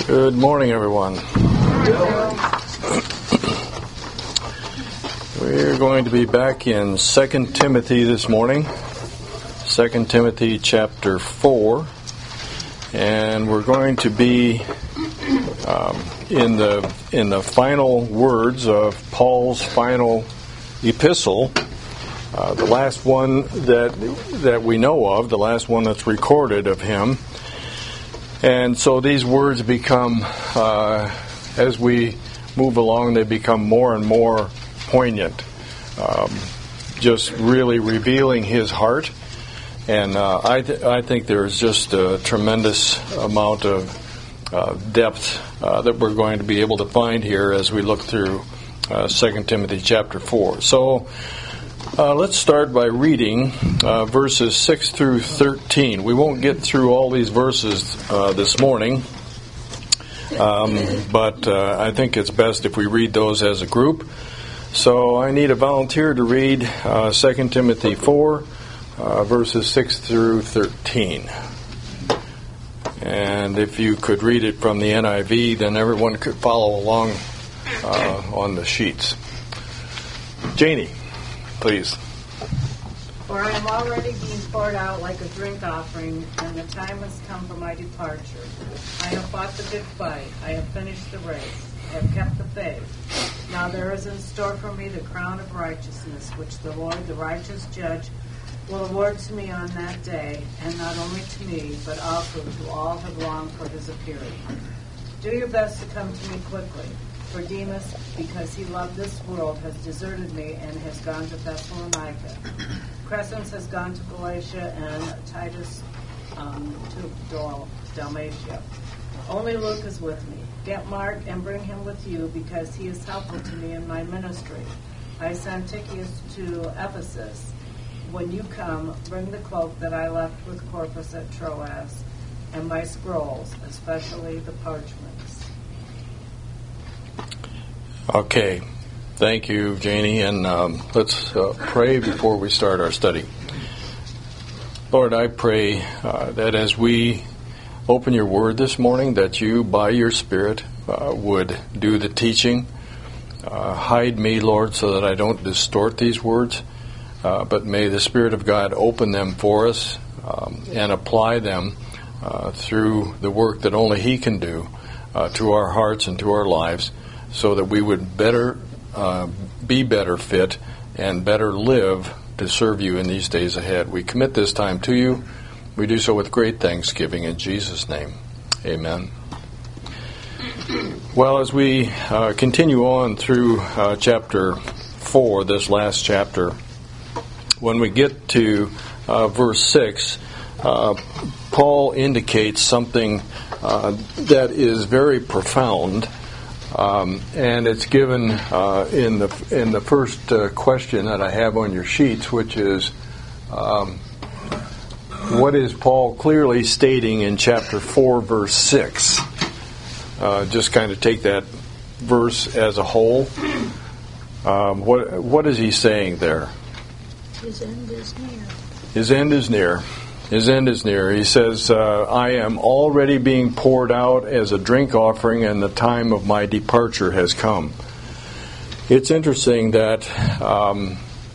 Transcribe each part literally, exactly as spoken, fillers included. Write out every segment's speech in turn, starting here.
Good morning, everyone. We're going to be back in Second Timothy this morning, Second Timothy chapter four, and we're going to be um, in the in the final words of Paul's final epistle, uh, the last one that that we know of, the last one that's recorded of him. And so these words become, uh, as we move along, they become more and more poignant, um, just really revealing his heart. And uh, I, th- I think there's just a tremendous amount of uh, depth uh, that we're going to be able to find here as we look through uh, Second Timothy chapter four. So Uh, let's start by reading uh, verses six through thirteen. We won't get through all these verses uh, this morning, um, but uh, I think it's best if we read those as a group. So I need a volunteer to read uh, Second Timothy four, uh, verses six through thirteen. And if you could read it from the N I V, then everyone could follow along uh, on the sheets. Janie, please. For I am already being poured out like a drink offering, and the time has come for my departure. I have fought the good fight. I have finished the race. I have kept the faith. Now there is in store for me the crown of righteousness, which the Lord, the righteous judge, will award to me on that day, and not only to me, but also to all who long for his appearing. Do your best to come to me quickly. For Demas, because he loved this world, has deserted me and has gone to Thessalonica. Crescens has gone to Galatia, and Titus um, to Dal- Dalmatia. Only Luke is with me. Get Mark and bring him with you, because he is helpful to me in my ministry. I sent Tychicus to Ephesus. When you come, bring the cloak that I left with Corpus at Troas, and my scrolls, especially the parchments. Okay, thank you, Janie, and um, let's uh, pray before we start our study. Lord, I pray uh, that as we open your word this morning, that you, by your Spirit, uh, would do the teaching. Uh, hide me, Lord, so that I don't distort these words, uh, but may the Spirit of God open them for us um, and apply them uh, through the work that only he can do uh, to our hearts and to our lives, so that we would better uh, be better fit and better live to serve you in these days ahead. We commit this time to you. We do so with great thanksgiving in Jesus' name. Amen. Well, as we uh, continue on through uh, chapter four, this last chapter, when we get to uh, verse six, uh, Paul indicates something uh, that is very profound. Um, and it's given uh, in the in the first uh, question that I have on your sheets, which is, um, what is Paul clearly stating in chapter four, verse six? Uh, just kind of take that verse as a whole. Um, what what is he saying there? His end is near. His end is near. His end is near. He says, uh, I am already being poured out as a drink offering, and the time of my departure has come. It's interesting that um,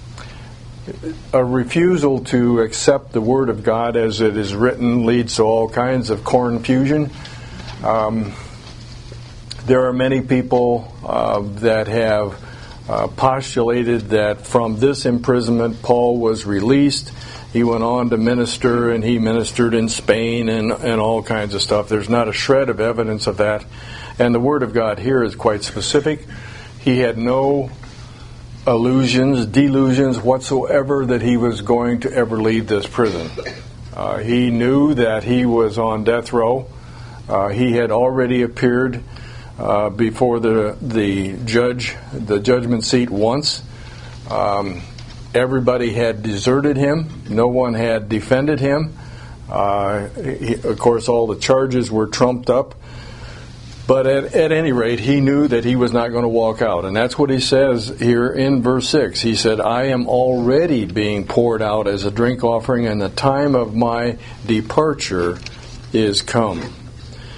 a refusal to accept the Word of God as it is written leads to all kinds of confusion. Um, there are many people uh, that have uh, postulated that from this imprisonment Paul was released. He went on to minister, and he ministered in Spain and, and all kinds of stuff. There's not a shred of evidence of that. And the Word of God here is quite specific. He had no illusions, delusions whatsoever that he was going to ever leave this prison. Uh, he knew that he was on death row. Uh, he had already appeared uh, before the the judge, the judgment seat once. Um, Everybody had deserted him. No one had defended him. Uh, he, of course, all the charges were trumped up. But at, at any rate, he knew that he was not going to walk out. And that's what he says here in verse six. He said, I am already being poured out as a drink offering, and the time of my departure is come.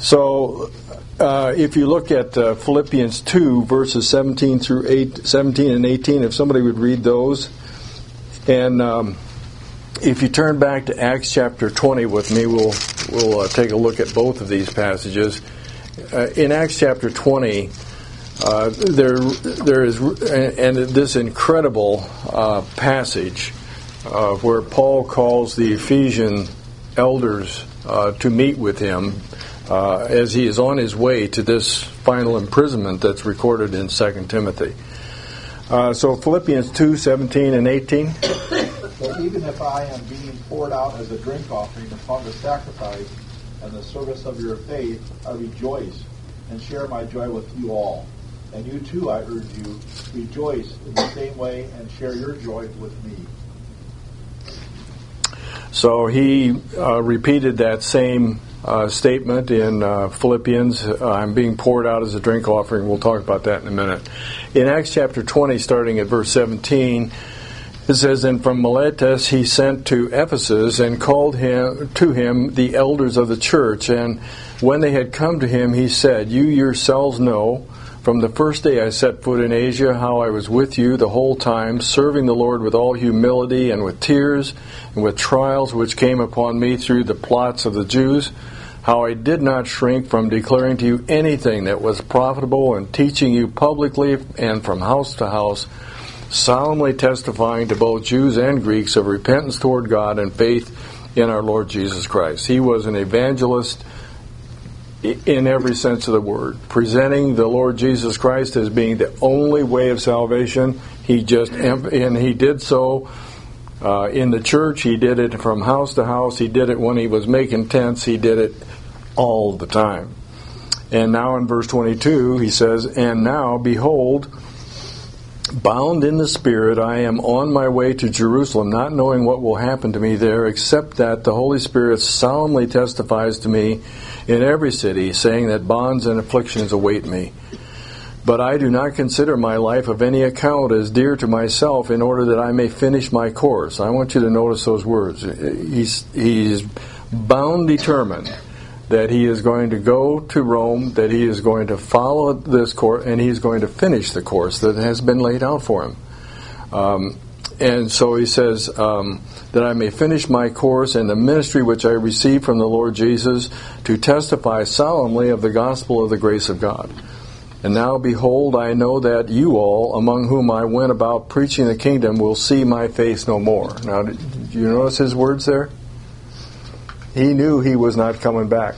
So, uh, if you look at uh, Philippians two, verses seventeen through eight, seventeen and eighteen, if somebody would read those, and um, if you turn back to Acts chapter twenty with me, we'll we'll uh, take a look at both of these passages. Uh, in Acts chapter twenty, uh, there there is and this incredible uh, passage uh, where Paul calls the Ephesian elders uh, to meet with him uh, as he is on his way to this final imprisonment that's recorded in Second Timothy. Uh, so Philippians two, seventeen and eighteen. But even if I am being poured out as a drink offering upon the sacrifice and the service of your faith, I rejoice and share my joy with you all. And you too, I urge you, rejoice in the same way and share your joy with me. So he uh, repeated that same uh, statement in uh, Philippians. Uh, I'm being poured out as a drink offering. We'll talk about that in a minute. In Acts chapter twenty, starting at verse seventeen, it says, "And from Miletus he sent to Ephesus and called him to him the elders of the church. And when they had come to him, he said, You yourselves know, from the first day I set foot in Asia, how I was with you the whole time, serving the Lord with all humility and with tears and with trials which came upon me through the plots of the Jews, how I did not shrink from declaring to you anything that was profitable and teaching you publicly and from house to house, solemnly testifying to both Jews and Greeks of repentance toward God and faith in our Lord Jesus Christ." He was an evangelist in every sense of the word, presenting the Lord Jesus Christ as being the only way of salvation. He just and he did so uh, in the church. He did it from house to house. He did it when he was making tents. He did it all the time. And now in verse twenty-two, he says, "And now, behold, bound in the Spirit, I am on my way to Jerusalem, not knowing what will happen to me there, except that the Holy Spirit solemnly testifies to me in every city, saying that bonds and afflictions await me. But I do not consider my life of any account as dear to myself, in order that I may finish my course." I want you to notice those words. He's, he's bound, determined that he is going to go to Rome, that he is going to follow this course, and he's going to finish the course that has been laid out for him. Um, and so he says, um, that I may finish my course and the ministry which I received from the Lord Jesus, to testify solemnly of the gospel of the grace of God. And now, behold, I know that you all, among whom I went about preaching the kingdom, will see my face no more. Now, did you notice his words there? He knew he was not coming back.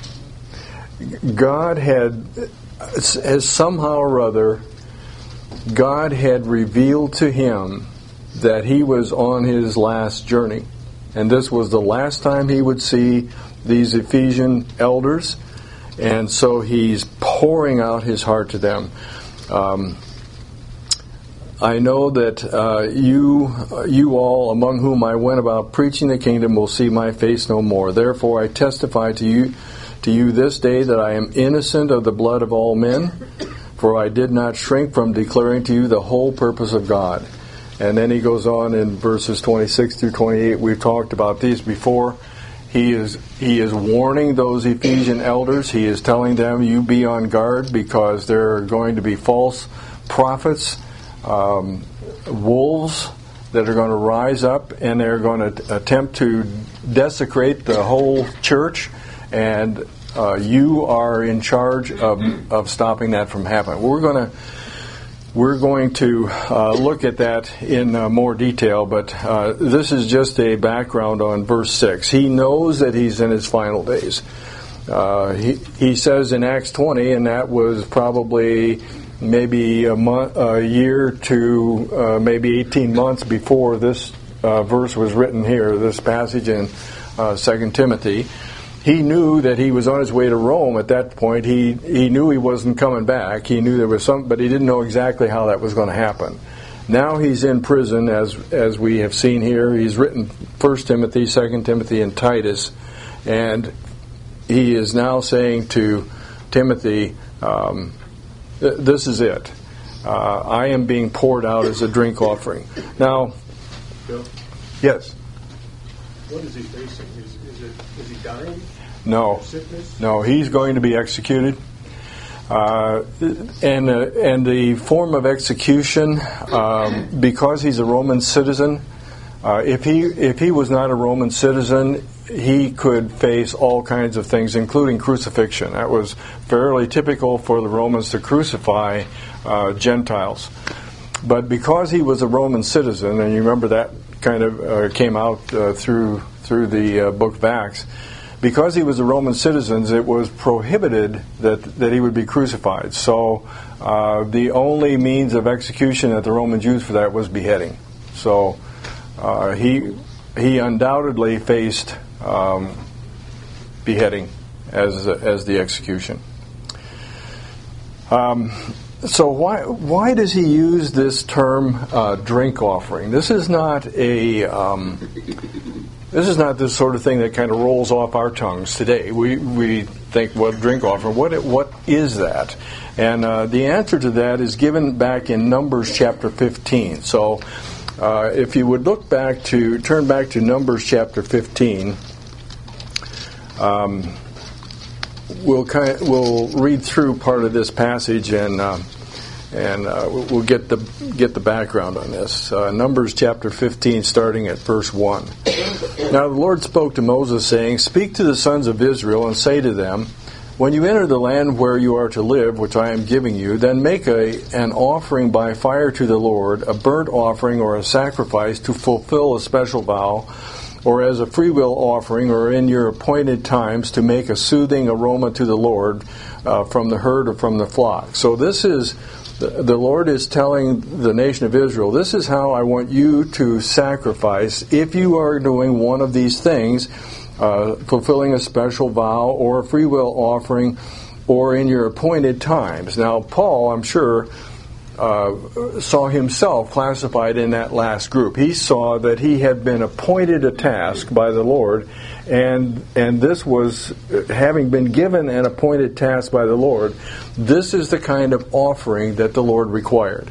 God had, as somehow or other, God had revealed to him that he was on his last journey. And this was the last time he would see these Ephesian elders. And so he's pouring out his heart to them. Um, I know that uh, you you all, among whom I went about preaching the kingdom, will see my face no more. Therefore I testify to you to you this day that I am innocent of the blood of all men, for I did not shrink from declaring to you the whole purpose of God. And then he goes on in verses twenty-six through twenty-eight. We've talked about these before. He is he is warning those Ephesian elders. He is telling them, you be on guard, because there are going to be false prophets, um, wolves that are going to rise up, and they're going to attempt to desecrate the whole church, and uh, you are in charge of, of stopping that from happening. We're going to we're going to uh, look at that in uh, more detail, but uh, this is just a background on verse six. He knows that he's in his final days. Uh, he, he says in Acts twenty, and that was probably maybe a month, a year to uh, maybe eighteen months before this uh, verse was written here, this passage in uh, Second Timothy. He knew that he was on his way to Rome at that point. He he knew he wasn't coming back. He knew there was some, but he didn't know exactly how that was going to happen. Now he's in prison, as as we have seen here. He's written First Timothy, Second Timothy, and Titus, and he is now saying to Timothy, um, th- "This is it. Uh, I am being poured out as a drink offering." Now, Bill, yes. what is he facing? Is, is it is he dying? No, no, he's going to be executed. Uh, and uh, and the form of execution, um, because he's a Roman citizen, uh, if he if he was not a Roman citizen, he could face all kinds of things, including crucifixion. That was fairly typical for the Romans to crucify uh, Gentiles. But because he was a Roman citizen, and you remember that kind of uh, came out uh, through through the uh, book of Acts. Because he was a Roman citizen, it was prohibited that that he would be crucified. So uh, the only means of execution that the Romans used for that was beheading. So uh, he he undoubtedly faced um, beheading as as the execution. Um, so why why does he use this term uh, drink offering? This is not a um, This is not the sort of thing that kind of rolls off our tongues today. We we think, well, drink offering. What what is that? And uh, the answer to that is given back in Numbers chapter fifteen. So, uh, if you would look back to turn back to Numbers chapter fifteen, um, we'll kind of, we'll read through part of this passage and. Uh, And uh, we'll get the get the background on this. Uh, Numbers chapter fifteen, starting at verse one. Now the Lord spoke to Moses, saying, "Speak to the sons of Israel, and say to them, when you enter the land where you are to live, which I am giving you, then make a an offering by fire to the Lord, a burnt offering or a sacrifice to fulfill a special vow, or as a freewill offering, or in your appointed times to make a soothing aroma to the Lord uh, from the herd or from the flock." So this is. The Lord is telling the nation of Israel, this is how I want you to sacrifice if you are doing one of these things, uh, fulfilling a special vow or a free will offering or in your appointed times. Now, Paul, I'm sure, uh, saw himself classified in that last group. He saw that he had been appointed a task by the Lord, and and this was, having been given an appointed task by the Lord, this is the kind of offering that the Lord required.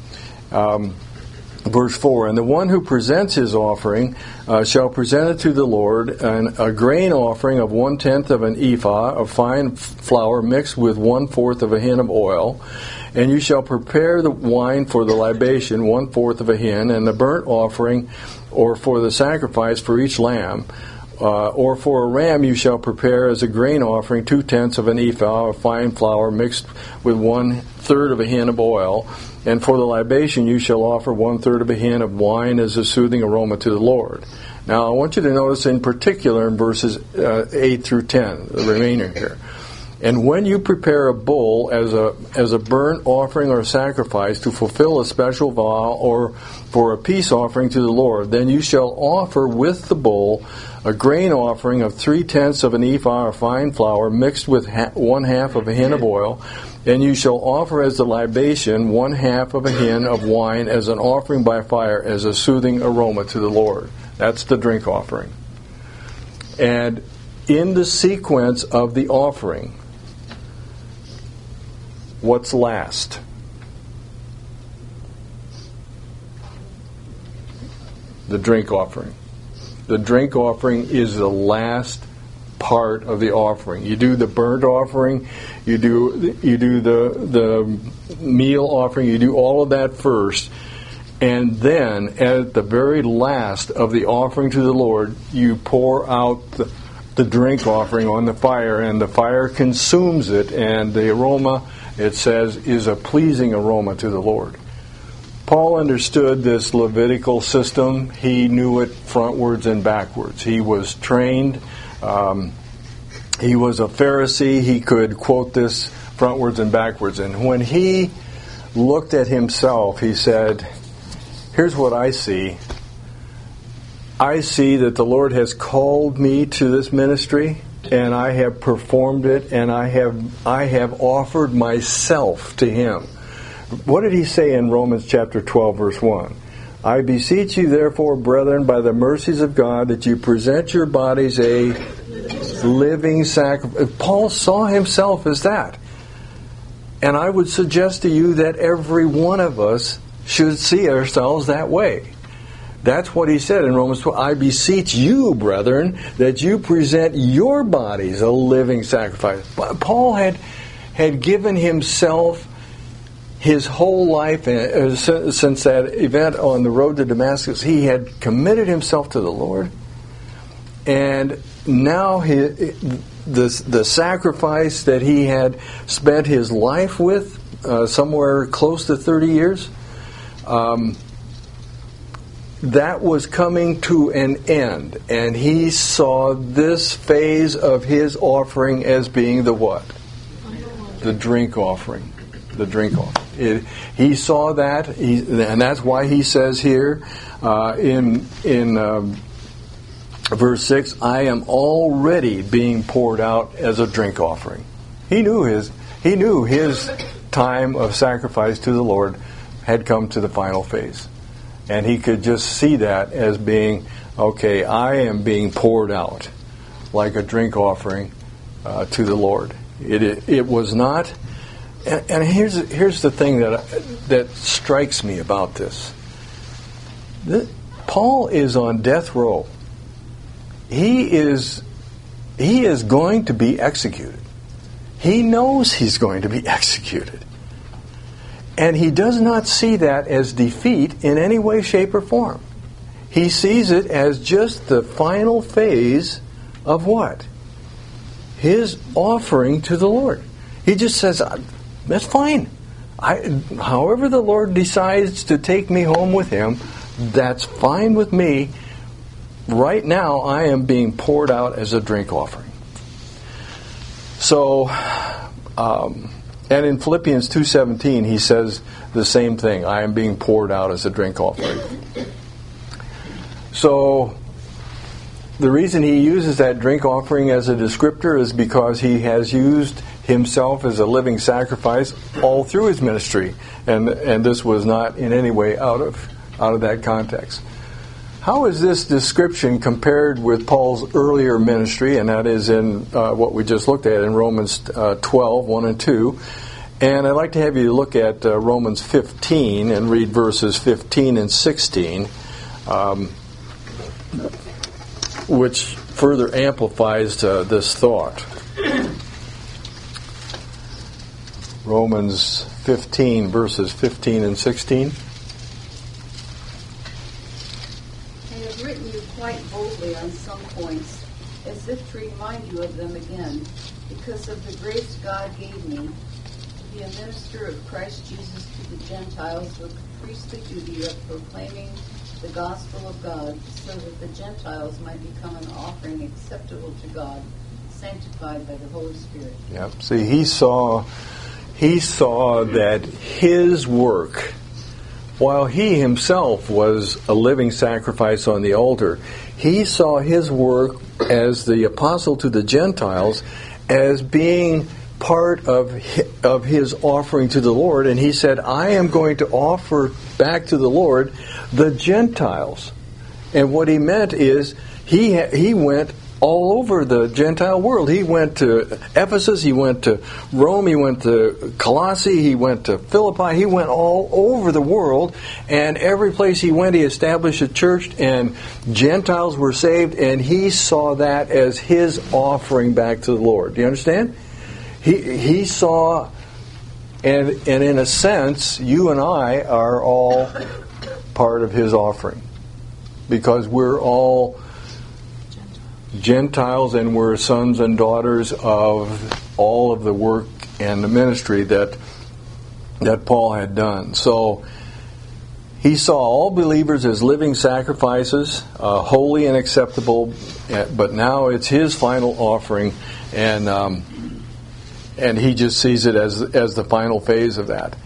Um, verse four, "And the one who presents his offering uh, shall present it to the Lord, an, a grain offering of one-tenth of an ephah of fine flour mixed with one-fourth of a hin of oil. And you shall prepare the wine for the libation, one-fourth of a hin, and the burnt offering, or for the sacrifice for each lamb. Uh, or for a ram you shall prepare as a grain offering two-tenths of an ephah of fine flour mixed with one-third of a hin of oil. And for the libation you shall offer one-third of a hin of wine as a soothing aroma to the Lord." Now I want you to notice in particular in verses uh, eight through ten, the remainder here. "And when you prepare a bull as a as a burnt offering or sacrifice to fulfill a special vow or for a peace offering to the Lord, then you shall offer with the bull a grain offering of three-tenths of an ephah of fine flour mixed with ha- one-half of a hin of oil, and you shall offer as the libation one-half of a hin of wine as an offering by fire as a soothing aroma to the Lord." That's the drink offering. And in the sequence of the offering, what's last? The drink offering. The drink offering is the last part of the offering. You do the burnt offering, you do you do the the meal offering, you do all of that first, and then at the very last of the offering to the Lord, you pour out the, the drink offering on the fire, and the fire consumes it, and the aroma, it says, is a pleasing aroma to the Lord. Paul understood this Levitical system. He knew it frontwards and backwards. He was trained. Um, he was a Pharisee. He could quote this frontwards and backwards. And when he looked at himself, he said, here's what I see. I see that the Lord has called me to this ministry, and I have performed it, and I have I have offered myself to Him. What did he say in Romans chapter twelve, verse one? "I beseech you, therefore, brethren, by the mercies of God, that you present your bodies a living sacrifice." Paul saw himself as that. And I would suggest to you that every one of us should see ourselves that way. That's what he said in Romans twelve. I beseech you, brethren, that you present your bodies a living sacrifice. Paul had had given himself his whole life, uh, since that event on the road to Damascus. He had committed himself to the Lord. And now he, the, the sacrifice that he had spent his life with, uh, somewhere close to thirty years, um, that was coming to an end. And he saw this phase of his offering as being the what? The drink offering. The drink offering. It, he saw that, he, and that's why he says here uh, in in um, verse six, I am already being poured out as a drink offering. He knew his he knew his time of sacrifice to the Lord had come to the final phase. And he could just see that as being, okay, I am being poured out like a drink offering uh, to the Lord. It, it it was not. And, and here's here's the thing that that strikes me about this. The, Paul is on death row. He is he is going to be executed. He knows he's going to be executed. And he does not see that as defeat in any way, shape, or form. He sees it as just the final phase of what? His offering to the Lord. He just says, that's fine. I, however the Lord decides to take me home with Him, that's fine with me. Right now, I am being poured out as a drink offering. So, um, and in Philippians two seventeen, he says the same thing. I am being poured out as a drink offering. So, the reason he uses that drink offering as a descriptor is because he has used himself as a living sacrifice all through his ministry, and and this was not in any way out of out of that context. How is this description compared with Paul's earlier ministry, and that is in uh, what we just looked at in Romans uh, twelve, one and two. And I'd like to have you look at uh, Romans fifteen and read verses fifteen and sixteen, um, which further amplifies uh, this thought. Romans fifteen, verses fifteen and sixteen. I have written you quite boldly on some points, as if to remind you of them again, because of the grace God gave me to be a minister of Christ Jesus to the Gentiles with the priestly duty of proclaiming the gospel of God, so that the Gentiles might become an offering acceptable to God, sanctified by the Holy Spirit. Yep. See, he saw... He saw that his work, while he himself was a living sacrifice on the altar, he saw his work as the apostle to the Gentiles as being part of of his offering to the Lord. And he said, I am going to offer back to the Lord the Gentiles. And what he meant is he he went all over the Gentile world. He went to Ephesus, he went to Rome, he went to Colossae, he went to Philippi, he went all over the world, and every place he went he established a church, and Gentiles were saved, and he saw that as his offering back to the Lord. Do you understand? He he saw, and and in a sense, you and I are all part of his offering, because we're all Gentiles, and we're sons and daughters of all of the work and the ministry that that Paul had done. So he saw all believers as living sacrifices, uh, holy and acceptable, but now it's his final offering, and um, and he just sees it as as the final phase of that.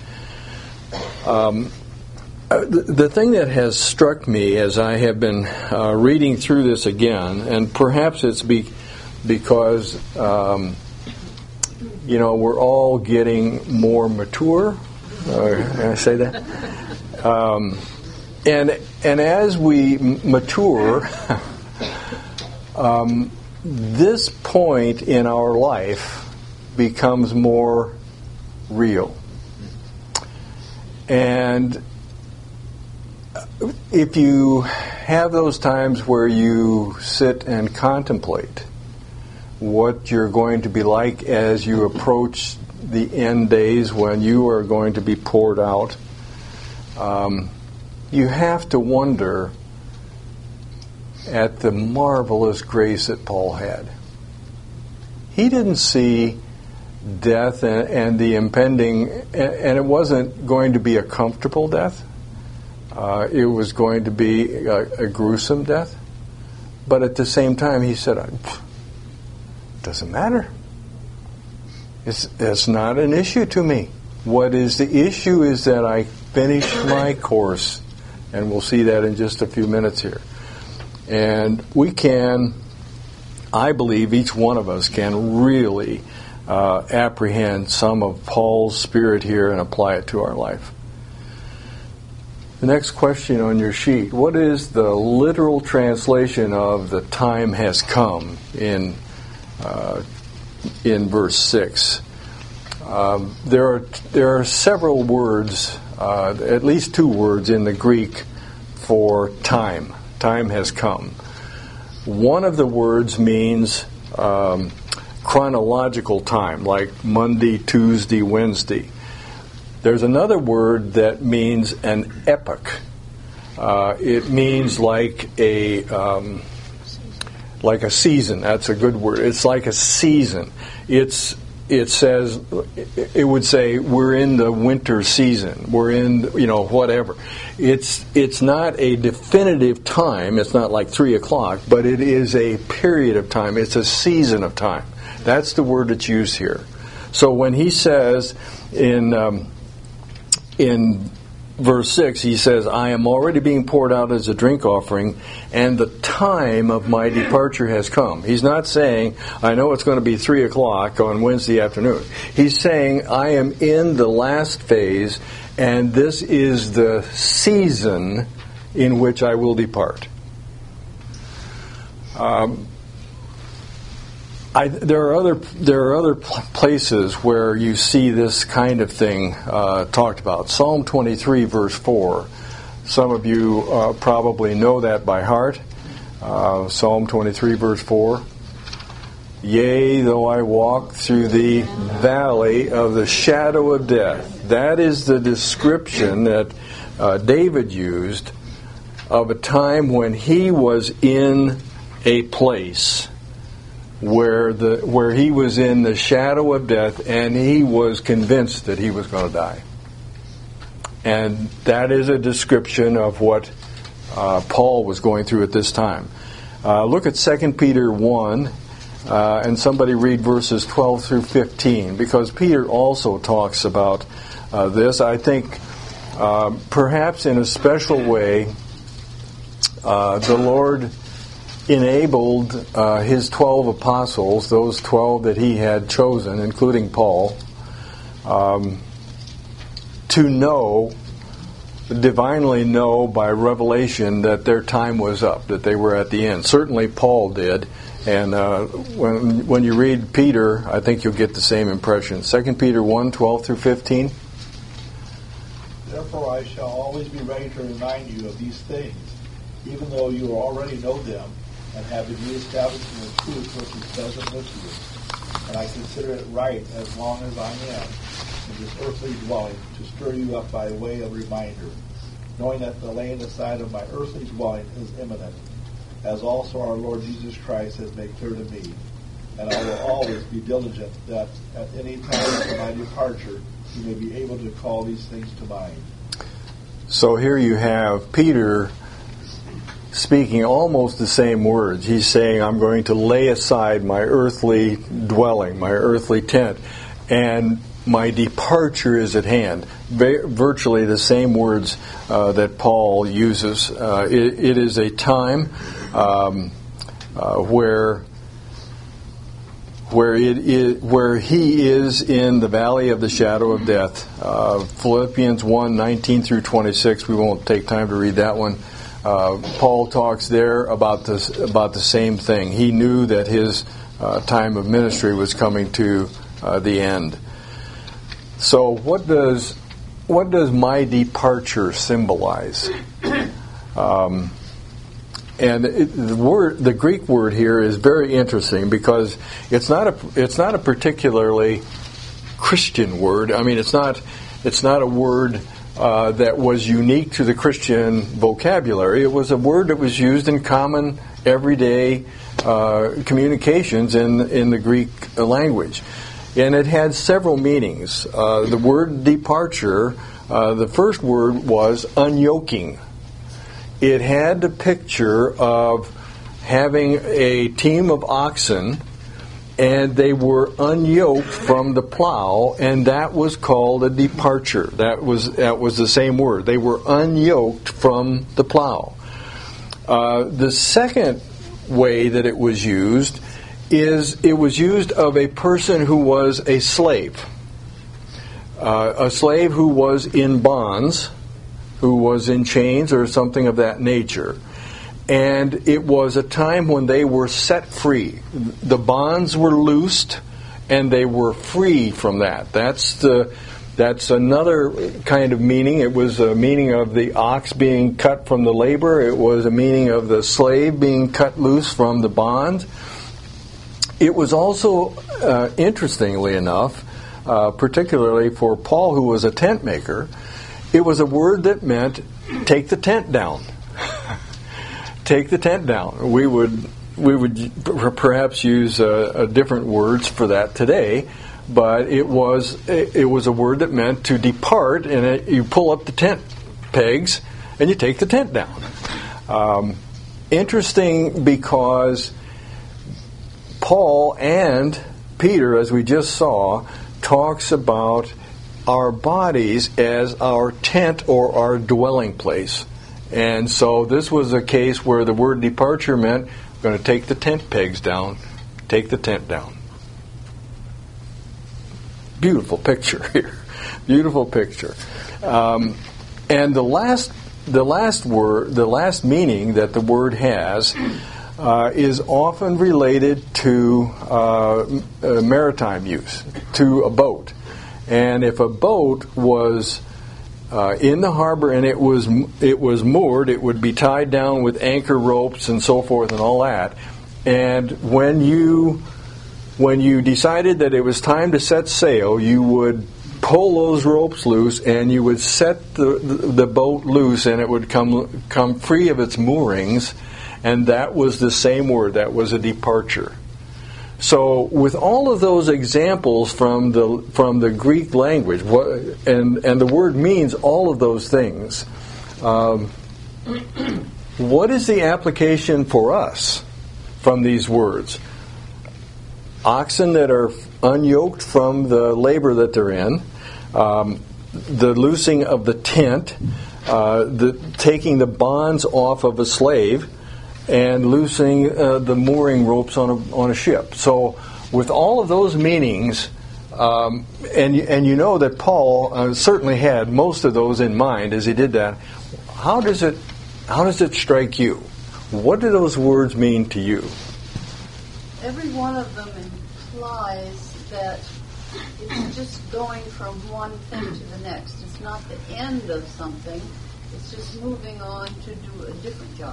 Um, The, the thing that has struck me as I have been uh, reading through this again, and perhaps it's be, because, um, you know, we're all getting more mature. Uh, can I say that? Um, and and as we mature, um, this point in our life becomes more real. And if you have those times where you sit and contemplate what you're going to be like as you approach the end days when you are going to be poured out. Um, you have to wonder at the marvelous grace that Paul had. He didn't see death and, and the impending, and, and it wasn't going to be a comfortable death. Uh, it was going to be a, a gruesome death. But at the same time, he said, it doesn't matter. It's, it's not an issue to me. What is the issue is that I finish my course. And we'll see that in just a few minutes here. And we can, I believe each one of us can really uh, apprehend some of Paul's spirit here and apply it to our life. The next question on your sheet, what is the literal translation of the time has come in uh, in verse six? Um, there are there are several words, uh, at least two words in the Greek for time. Time has come. One of the words means um, chronological time, like Monday, Tuesday, Wednesday. There's another word that means an epoch. Uh, it means like a um, like a season. That's a good word. It's like a season. It's it says it would say we're in the winter season. We're in you know whatever. It's it's not a definitive time. It's not like three o'clock, but it is a period of time. It's a season of time. That's the word that's used here. So when he says in um, in verse six, he says, I am already being poured out as a drink offering, and the time of my departure has come. He's not saying, I know it's going to be three o'clock on Wednesday afternoon. He's saying, I am in the last phase, and this is the season in which I will depart. Um, I, there are other there are other places where you see this kind of thing uh, talked about. Psalm twenty-three, verse four. Some of you uh, probably know that by heart. Uh, Psalm twenty-three, verse four. Yea, though I walk through the valley of the shadow of death. That is the description that uh, David used of a time when he was in a place where the where he was in the shadow of death, and he was convinced that he was going to die. And that is a description of what uh, Paul was going through at this time. Uh, look at Second Peter one, uh, and somebody read verses twelve through fifteen, because Peter also talks about uh, this. I think uh, perhaps in a special way, uh, the Lord enabled uh, his twelve apostles, those twelve that he had chosen, including Paul, um, to know, divinely know by revelation that their time was up, that they were at the end. Certainly Paul did, and uh, when when you read Peter, I think you'll get the same impression. Second Peter one, twelve through fifteen. Therefore I shall always be ready to remind you of these things, even though you already know them, and have been reestablished in the truth which is present with you. And I consider it right, as long as I am in this earthly dwelling, to stir you up by way of reminder, knowing that the laying aside of my earthly dwelling is imminent, as also our Lord Jesus Christ has made clear to me. And I will always be diligent that at any time of my departure you may be able to call these things to mind. So here you have Peter speaking almost the same words. He's saying, I'm going to lay aside my earthly dwelling, my earthly tent, and my departure is at hand. Virtually the same words uh, that Paul uses. Uh, it, it is a time um, uh, where where it is, where he is in the valley of the shadow of death. Uh, Philippians one, nineteen through twenty-six. We won't take time to read that one. Uh, Paul talks there about this about the same thing. He knew that his uh, time of ministry was coming to uh, the end. So, what does what does my departure symbolize? Um, and it, the word, the Greek word here is very interesting because it's not a it's not a particularly Christian word. I mean, it's not it's not a word uh, that was unique to the Christian vocabulary. It was a word that was used in common everyday uh, communications in in the Greek language, and it had several meanings. Uh, the word departure, uh, the first word was unyoking. It had the picture of having a team of oxen, and they were unyoked from the plow, and that was called a departure. That was that was the same word. They were unyoked from the plow. Uh, the second way that it was used is it was used of a person who was a slave, uh, a slave who was in bonds, who was in chains or something of that nature. And it was a time when they were set free. The bonds were loosed and they were free from that. That's the that's another kind of meaning. It was a meaning of the ox being cut from the labor. It was a meaning of the slave being cut loose from the bond. It was also, uh, interestingly enough, uh, particularly for Paul, who was a tent maker, it was a word that meant take the tent down. Take the tent down. We would we would perhaps use uh, different words for that today, but it was it was a word that meant to depart, and it, you pull up the tent pegs and you take the tent down. Um, interesting because Paul and Peter, as we just saw, talks about our bodies as our tent or our dwelling place. And so this was a case where the word departure meant we're going to take the tent pegs down, take the tent down. Beautiful picture here. Beautiful picture. Um, and the last the last word, the last meaning that the word has uh, is often related to uh, uh, maritime use, to a boat. And if a boat was uh, in the harbor and it was it was moored, it would be tied down with anchor ropes and so forth and all that. And when you when you decided that it was time to set sail, you would pull those ropes loose and you would set the the, the boat loose, and it would come come free of its moorings. And that was the same word. That was a departure. So, with all of those examples from the from the Greek language, what, and and the word means all of those things, um, what is the application for us from these words? Oxen that are unyoked from the labor that they're in, um, the loosing of the tent, uh, the taking the bonds off of a slave, and loosing uh, the mooring ropes on a on a ship. So, with all of those meanings, um, and and you know that Paul uh, certainly had most of those in mind as he did that. How does it how does it strike you? What do those words mean to you? Every one of them implies that it's just going from one thing to the next. It's not the end of something. It's just moving on to do a different job.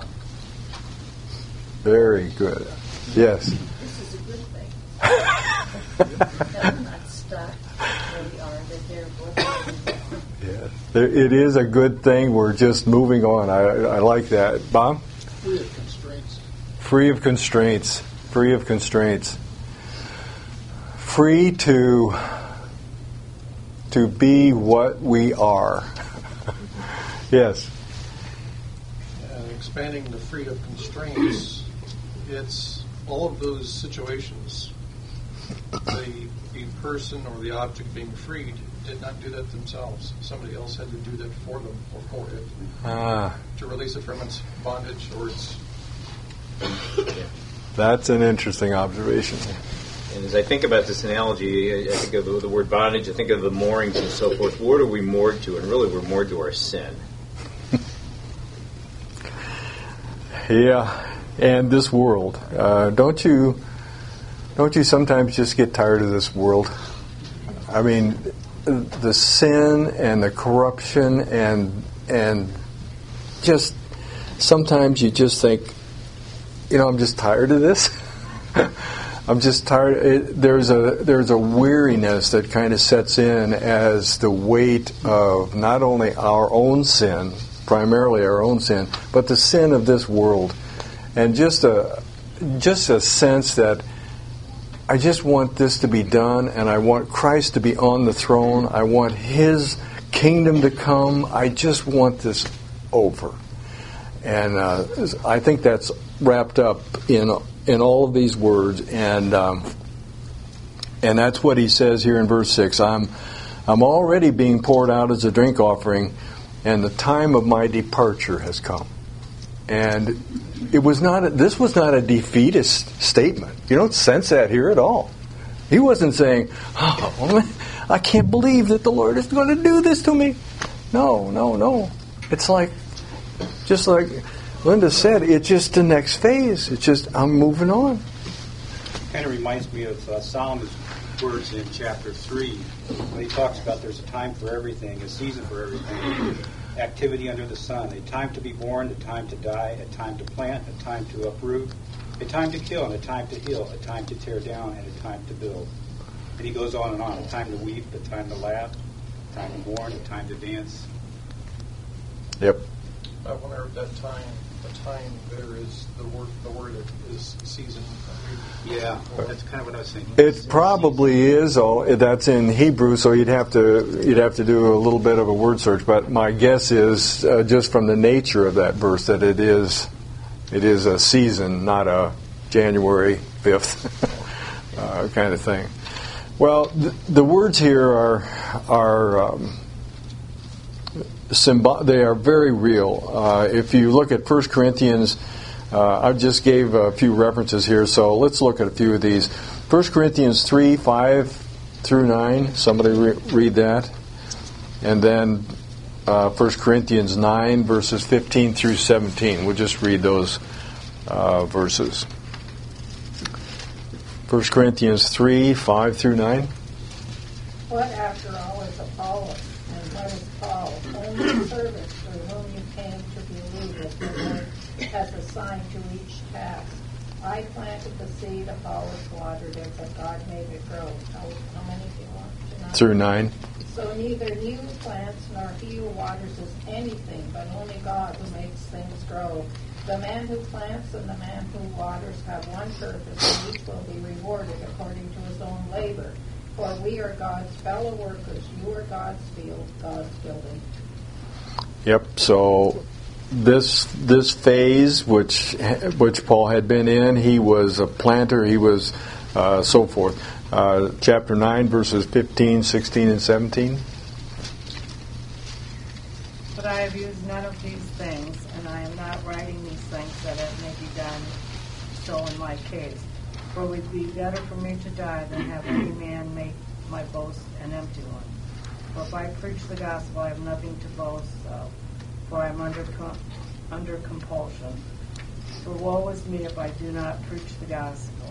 Very good. Yes. This is a good thing. That we're not stuck where we are, that they're working. Yes. There, it is a good thing. We're just moving on. I, I like that. Bob? Free of constraints. Free of constraints. Free of constraints. Free to to be what we are. Yes. And expanding the free of constraints, it's all of those situations. The, the person or the object being freed did not do that themselves. Somebody else had to do that for them or for it. Ah. To release it from its bondage or its... That's an interesting observation. And as I think about this analogy, I, I think of the, the word bondage, I think of the moorings and so forth. What are we moored to? And really, we're moored to our sin. Yeah, and this world. Uh, don't you? Don't you sometimes just get tired of this world? I mean, the sin and the corruption and and just sometimes you just think, you know, I'm just tired of this. I'm just tired. It, there's a there's a weariness that kind of sets in as the weight of not only our own sin, primarily our own sin, but the sin of this world, and just a just a sense that I just want this to be done, and I want Christ to be on the throne. I want His kingdom to come. I just want this over, and uh, I think that's wrapped up in. in all of these words, and um, and that's what he says here in verse six. I'm I'm already being poured out as a drink offering, and the time of my departure has come. And it was not a, this was not a defeatist statement. You don't sense that here at all. He wasn't saying, "Oh, I can't believe that the Lord is going to do this to me." No, no, no. It's like just like Linda said, it's just the next phase. It's just, I'm moving on. Kind of reminds me of uh, Solomon's words in chapter three, when he talks about there's a time for everything, a season for everything, activity under the sun, a time to be born, a time to die, a time to plant, a time to uproot, a time to kill, and a time to heal, a time to tear down, and a time to build. And he goes on and on, a time to weep, a time to laugh, a time to mourn, a time to dance. Yep. I wonder if that time, the time there is the word, the word is season. Yeah, that's kind of what I was thinking. It probably is. Oh, that's in Hebrew, so you'd have to you'd have to do a little bit of a word search. But my guess is, uh, just from the nature of that verse, that it is it is a season, not a January fifth uh, kind of thing. Well, the, the words here are are. Um, Symbol- they are very real. Uh, if you look at First Corinthians, uh, I just gave a few references here, so let's look at a few of these. First Corinthians three, five through nine, somebody re- read that. And then uh, First Corinthians nine, verses fifteen through seventeen. We'll just read those uh, verses. First Corinthians three, five through nine. What after all is Apollos, and what is Paul? Only servants through whom you came to believe as the Lord has assigned to each task. I planted the seed, Apollos watered it, but God made it grow. How, how many do you want to know? Through nine. So neither he who plants nor he who waters is anything, but only God who makes things grow. The man who plants and the man who waters have one purpose, and each will be rewarded according to his own labor. For we are God's fellow workers. You are God's field, God's building. Yep. So this this phase, which which Paul had been in, he was a planter. He was uh, so forth. Uh, chapter nine, verses fifteen, sixteen, and seventeen. But I have used none of these things, and I am not writing these things that it may be done so in my case. For it would be better for me to die than have any man make my boast an empty one. For if I preach the gospel, I have nothing to boast of, for I am under com- under compulsion. For woe is me if I do not preach the gospel.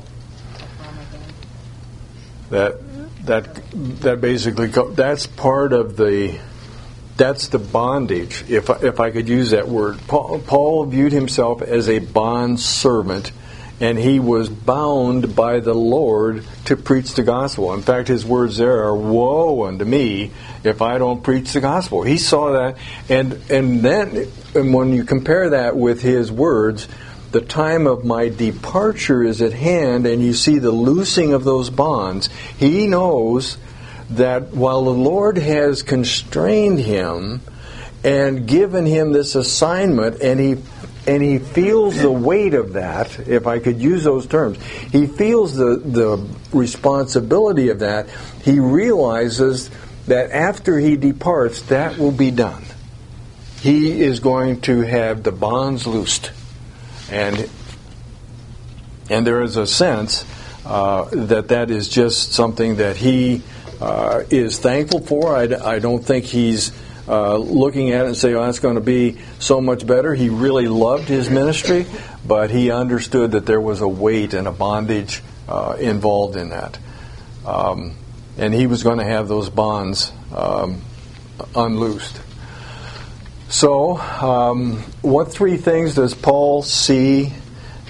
That that that basically that's part of the that's the bondage. If I, if I could use that word, Paul, Paul viewed himself as a bond servant. And he was bound by the Lord to preach the gospel. In fact, his words there are, "Woe unto me if I don't preach the gospel." He saw that, and and then and when you compare that with his words, "The time of my departure is at hand," and you see the loosing of those bonds, he knows that while the Lord has constrained him and given him this assignment, and he And he feels the weight of that, if I could use those terms. He feels the, the responsibility of that. He realizes that after he departs, that will be done. He is going to have the bonds loosed. And, and there is a sense uh, that that is just something that he uh, is thankful for. I, I don't think he's Uh, looking at it and say, "Oh, that's going to be so much better." He really loved his ministry, but he understood that there was a weight and a bondage uh, involved in that. Um, and he was going to have those bonds um, unloosed. So, um, what three things does Paul see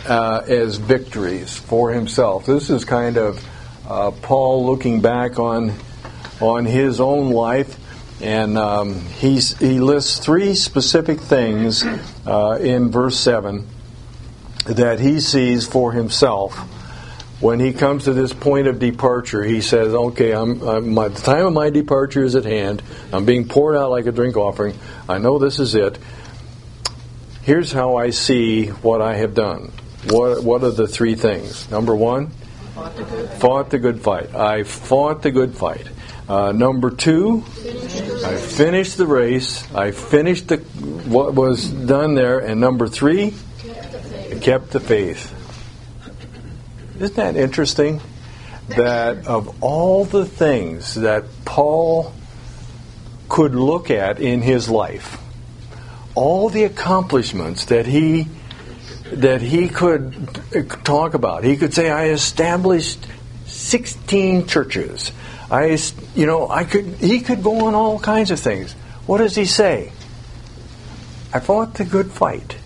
uh, as victories for himself. This is kind of uh, Paul looking back on on his own life, and um, he's, he lists three specific things uh, in verse seven that he sees for himself. When he comes to this point of departure, he says, okay, I'm, I'm, my, the time of my departure is at hand. I'm being poured out like a drink offering. I know this is it. Here's how I see what I have done. What, what are the three things? Number one, fought the good, fought the good fight. I fought the good fight. Uh, number two, I finished the race. I finished the, what was done there. And number three, I kept the faith. Isn't that interesting? That of all the things that Paul could look at in his life, all the accomplishments that he that he could talk about, he could say, "I established sixteen churches." I, you know, I could. He could go on all kinds of things. What does he say? I fought the good fight.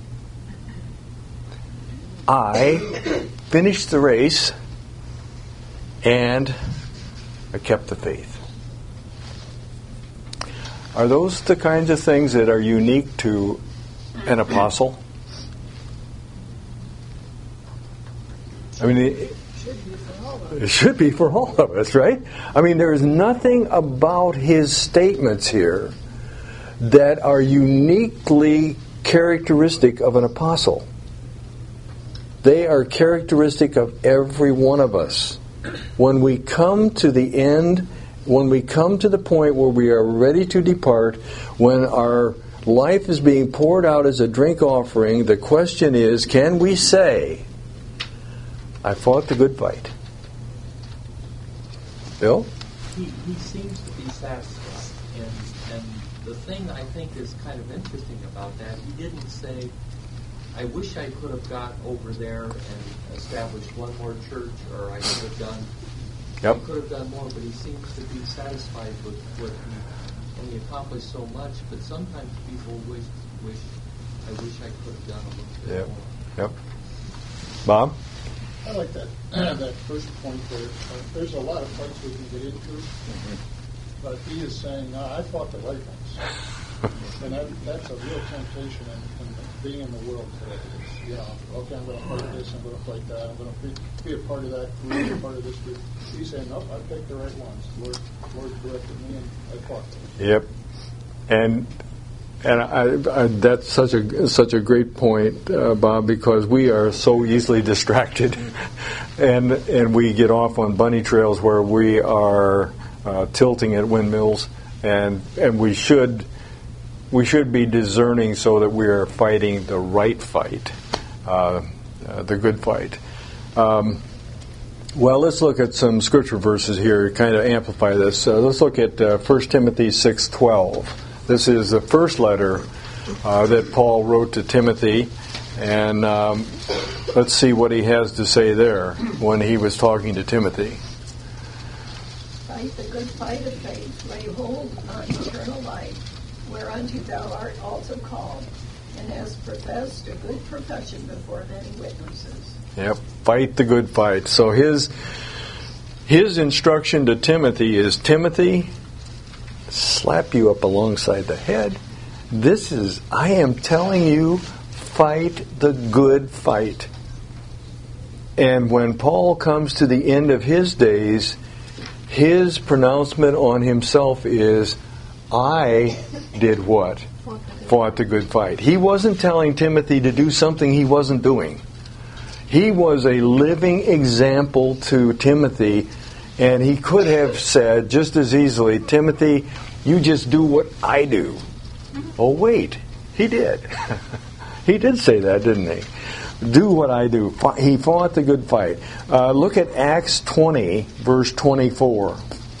I finished the race, and I kept the faith. Are those the kinds of things that are unique to an apostle? I mean, it, it should be for all of us, right? I mean, there is nothing about his statements here that are uniquely characteristic of an apostle. They are characteristic of every one of us. When we come to the end, when we come to the point where we are ready to depart, when our life is being poured out as a drink offering, the question is, can we say, I fought the good fight? Bill? He, he seems to be satisfied. And, and the thing I think is kind of interesting about that, he didn't say, I wish I could have got over there and established one more church, or I could have done, yep. I could have done more, but he seems to be satisfied with what he, and he accomplished so much, but sometimes people wish, wish I wish I could have done a little bit yep. more. Yep. Bob? I like that that first point there. Uh, there's a lot of fights we can get into, mm-hmm. but he is saying, no, I fought the right ones. And that, that's a real temptation in, in being in the world today. It's, you know, okay, I'm going to fight this, I'm going to fight that, I'm going to be, be a part of that group, be a part of this group. He's saying, nope, I picked the right ones. Lord, Lord directed me, and I fought them. Yep. And and I, I, that's such a such a great point, uh, Bob, because we are so easily distracted, and and we get off on bunny trails where we are uh, tilting at windmills, and and we should. We should be discerning so that we are fighting the right fight, uh, uh, the good fight. Um, well, let's look at some scripture verses here to kind of amplify this. Uh, let's look at uh, First Timothy six twelve. This is the first letter uh, that Paul wrote to Timothy, and um, let's see what he has to say there when he was talking to Timothy. Fight the good fight of faith, lay hold on eternal life, whereunto thou art also called, and hast professed a good profession before many witnesses. Yep, fight the good fight. So his his instruction to Timothy is, Timothy, slap you up alongside the head. This is, I am telling you, fight the good fight. And when Paul comes to the end of his days, his pronouncement on himself is, I did what? Fought the good fight. He wasn't telling Timothy to do something he wasn't doing. He was a living example to Timothy, and he could have said just as easily, Timothy, you just do what I do. Oh, wait, he did. He did say that, didn't he? Do what I do. He fought the good fight. Uh, look at Acts twenty, verse twenty-four.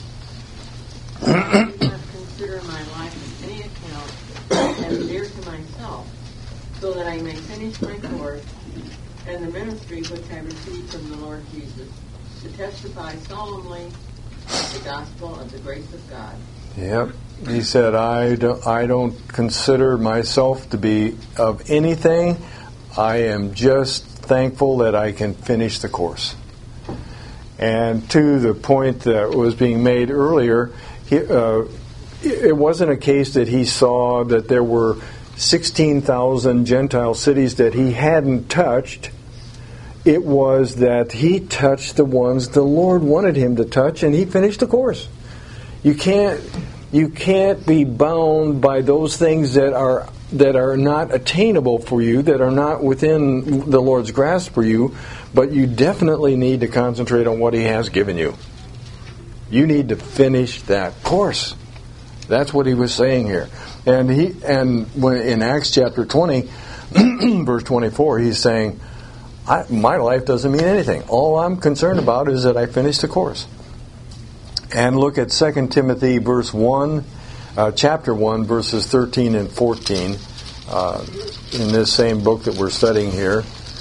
Consider my life as any account as dear to myself, so that I may finish my course and the ministry which I received from the Lord Jesus, to testify solemnly the gospel of the grace of God. Yep. He said, I don't, I don't consider myself to be of anything. I am just thankful that I can finish the course. And to the point that was being made earlier, he, uh, it wasn't a case that he saw that there were sixteen thousand Gentile cities that he hadn't touched. It was that he touched the ones the Lord wanted him to touch, and he finished the course. You can't, you can't be bound by those things that are that are not attainable for you, that are not within the Lord's grasp for you, but you definitely need to concentrate on what He has given you. You need to finish that course. That's what he was saying here. And he and when in Acts chapter twenty, verse twenty-four, he's saying, I, my life doesn't mean anything. All I'm concerned about is that I finish the course. And look at Second Timothy verse one, uh, chapter one, verses thirteen and fourteen, uh, in this same book that we're studying here.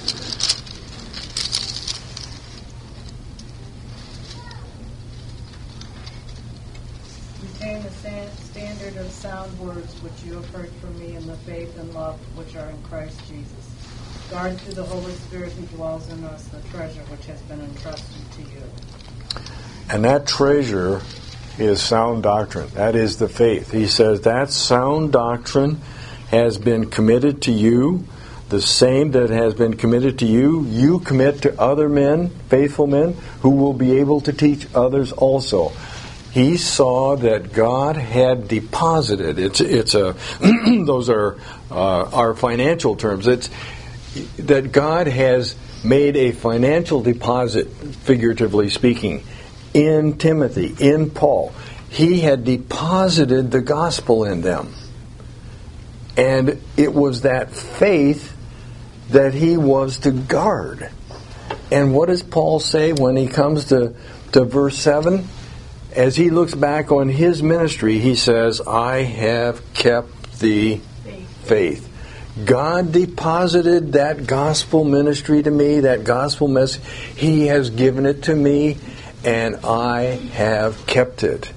Retain the stand- standard of sound words which you have heard from me in the faith and love which are in Christ Jesus. Guard through the Holy Spirit who dwells in us the treasure which has been entrusted to you. And that treasure is sound doctrine. That is the faith. He says that sound doctrine has been committed to you. The same that has been committed to you, you commit to other men, faithful men, who will be able to teach others also. He saw that God had deposited. It's it's a those are uh, our financial terms. It's that God has made a financial deposit, figuratively speaking, in Timothy, in Paul. He had deposited the gospel in them. And it was that faith that he was to guard. And what does Paul say when he comes to, to verse seven? As he looks back on his ministry, he says, I have kept the faith. God deposited that gospel ministry to me, that gospel message. He has given it to me, and I have kept it.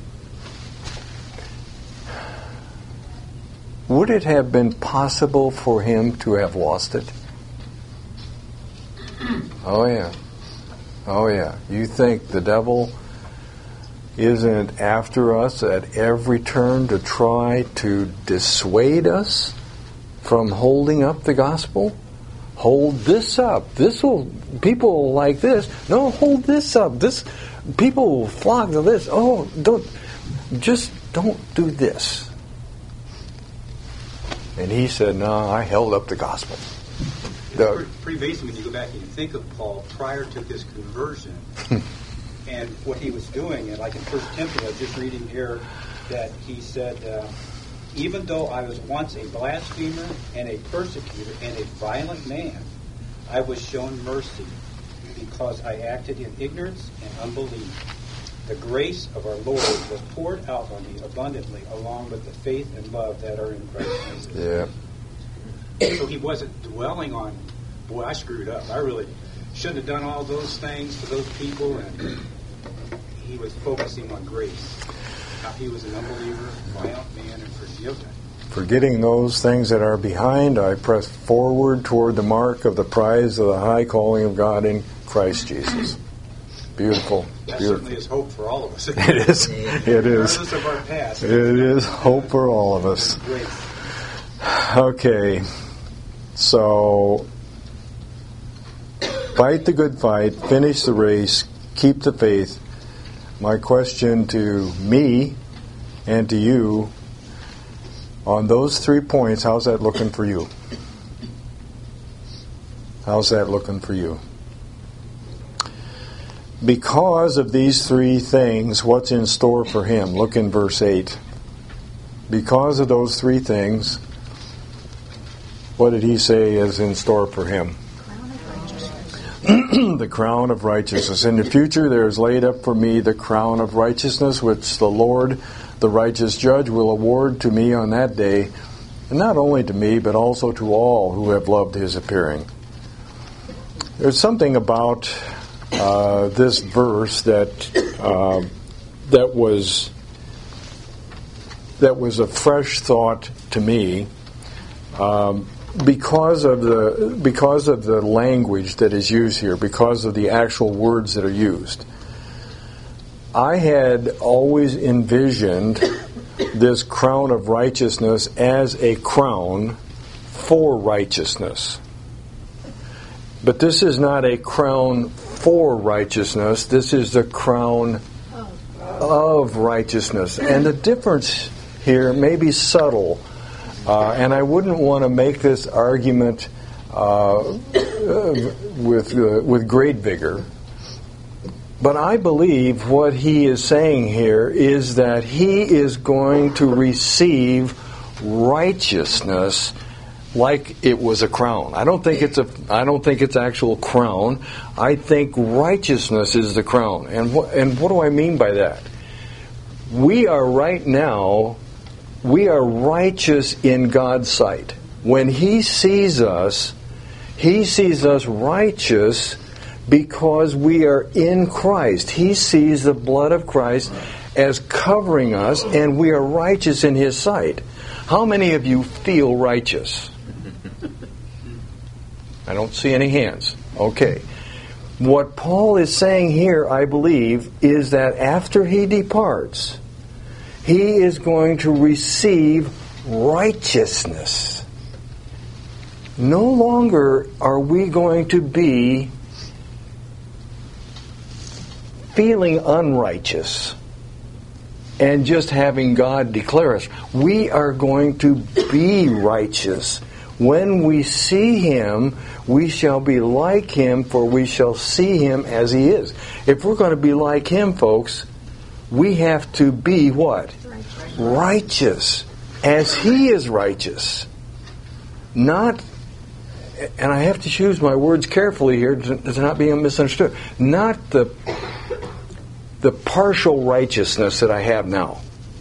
Would it have been possible for him to have lost it? Oh yeah. Oh yeah. You think the devil isn't after us at every turn to try to dissuade us from holding up the gospel? Hold this up. This will, people will like this. No, hold this up. This, people will flock to this. Oh, don't, just don't do this. And he said, no, I held up the gospel. It's the, pretty, pretty basic when you go back and you think of Paul prior to his conversion and what he was doing. And like in First Timothy, I was just reading here that he said, uh, even though I was once a blasphemer and a persecutor and a violent man, I was shown mercy because I acted in ignorance and unbelief. The grace of our Lord was poured out on me abundantly along with the faith and love that are in Christ Jesus. Yeah. So he wasn't dwelling on, boy, I screwed up. I really shouldn't have done all those things to those people. And he was focusing on grace. Now, he was an unbeliever, violent man, and forgiven. Forgetting those things that are behind, I press forward toward the mark of the prize of the high calling of God in Christ Jesus. Beautiful. That Beautiful. certainly is hope for all of us. It is. It is. Regardless of our past. It is hope for all of us. Okay. So, fight the good fight, finish the race, keep the faith. My question to me and to you, on those three points, how's that looking for you? How's that looking for you? Because of these three things, what's in store for him? Look in verse eight. Because of those three things, what did he say is in store for him? The crown of righteousness. In the future there is laid up for me the crown of righteousness, which the Lord, the righteous judge, will award to me on that day, and not only to me, but also to all who have loved his appearing. There's something about uh, this verse that uh, that was that was a fresh thought to me. Um, because of the because of the language that is used here, because of the actual words that are used, I had always envisioned this crown of righteousness as a crown for righteousness. But this is not a crown for righteousness. This is the crown of righteousness. And the difference here may be subtle. Uh, and I wouldn't want to make this argument uh, with uh, with great vigor. But I believe what he is saying here is that he is going to receive righteousness like it was a crown. I don't think it's a I don't think it's actual crown. I think righteousness is the crown. And what and what do I mean by that? We are right now we are righteous in God's sight. When he sees us, he sees us righteous because we are in Christ. He sees the blood of Christ as covering us, and we are righteous in his sight. How many of you feel righteous? I don't see any hands. Okay. What Paul is saying here, I believe, is that after he departs, he is going to receive righteousness. No longer are we going to be feeling unrighteous and just having God declare us. We are going to be righteous. When we see him, we shall be like him, for we shall see him as he is. If we're going to be like him, folks, we have to be what? Righteous. Righteous. As he is righteous. Not, and I have to choose my words carefully here to not be misunderstood, not the the partial righteousness that I have now.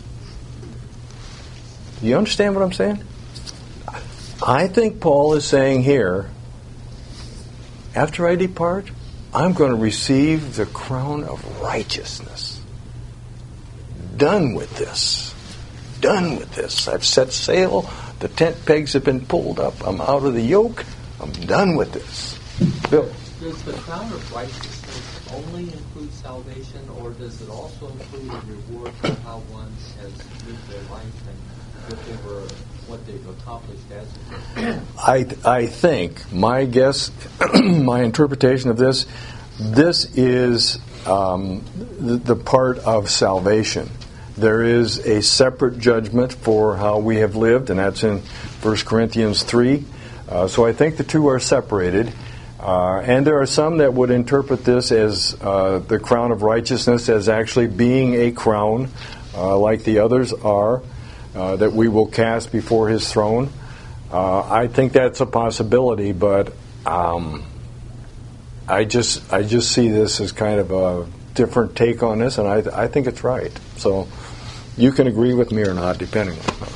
Do you understand what I'm saying? I think Paul is saying here, after I depart, I'm going to receive the crown of righteousness. Done with this. Done with this. I've set sail. The tent pegs have been pulled up. I'm out of the yoke. I'm done with this. Bill. Does the crown of righteousness only include salvation, or does it also include a reward for how one has lived their life and what they were, what they've accomplished as a Christian? I I think my guess, my interpretation of this, this is um, the, the part of salvation. There is a separate judgment for how we have lived, and that's in First Corinthians three. Uh, so I think the two are separated. Uh, and there are some that would interpret this as uh, the crown of righteousness as actually being a crown, uh, like the others are, uh, that we will cast before his throne. Uh, I think that's a possibility, but um, I just I just see this as kind of a different take on this, and I I think it's right. So you can agree with me or not, depending on how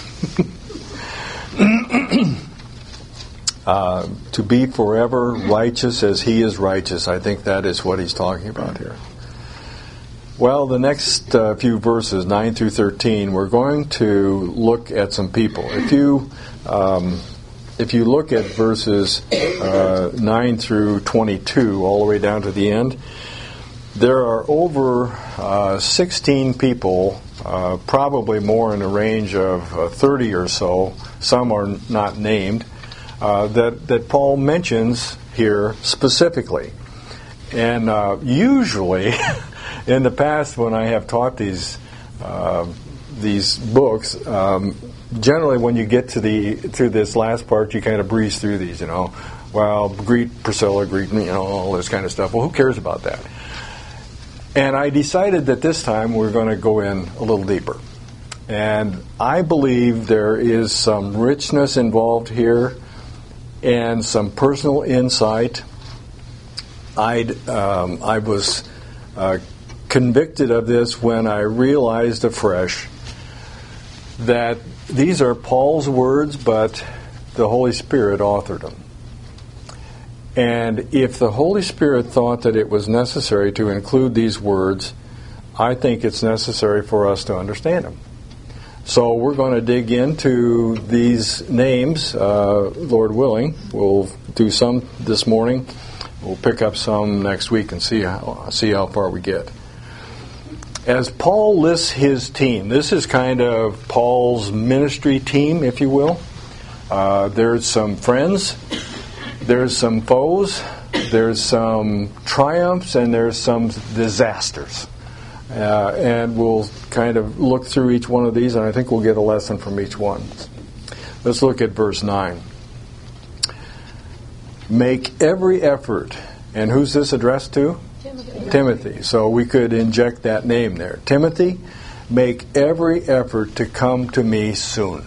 that goes. Uh, to be forever righteous as he is righteous. I think that is what he's talking about here. Well, the next uh, few verses, nine through thirteen, we're going to look at some people. If you um, if you look at verses uh, nine through twenty-two, all the way down to the end, there are over uh, sixteen people, uh, probably more in the range of uh, thirty or so. Some are not named. Uh, that, that Paul mentions here specifically. And uh, usually, in the past when I have taught these uh, these books, um, generally when you get to the to this last part, you kind of breeze through these, you know. Well, greet Priscilla, greet me, you know, all this kind of stuff. Well, who cares about that? And I decided that this time we're going to go in a little deeper. And I believe there is some richness involved here, and some personal insight. I'd, um, I was uh, convicted of this when I realized afresh that these are Paul's words, but the Holy Spirit authored them. And if the Holy Spirit thought that it was necessary to include these words, I think it's necessary for us to understand them. So we're going to dig into these names, uh, Lord willing. We'll do some this morning. We'll pick up some next week and see how, see how far we get. As Paul lists his team, this is kind of Paul's ministry team, if you will. Uh, there's some friends, there's some foes, there's some triumphs, and there's some disasters. Uh, and we'll kind of look through each one of these, and I think we'll get a lesson from each one. Let's look at verse nine. Make every effort. And who's this addressed to? Timothy. Timothy. So we could inject that name there. Timothy, make every effort to come to me soon.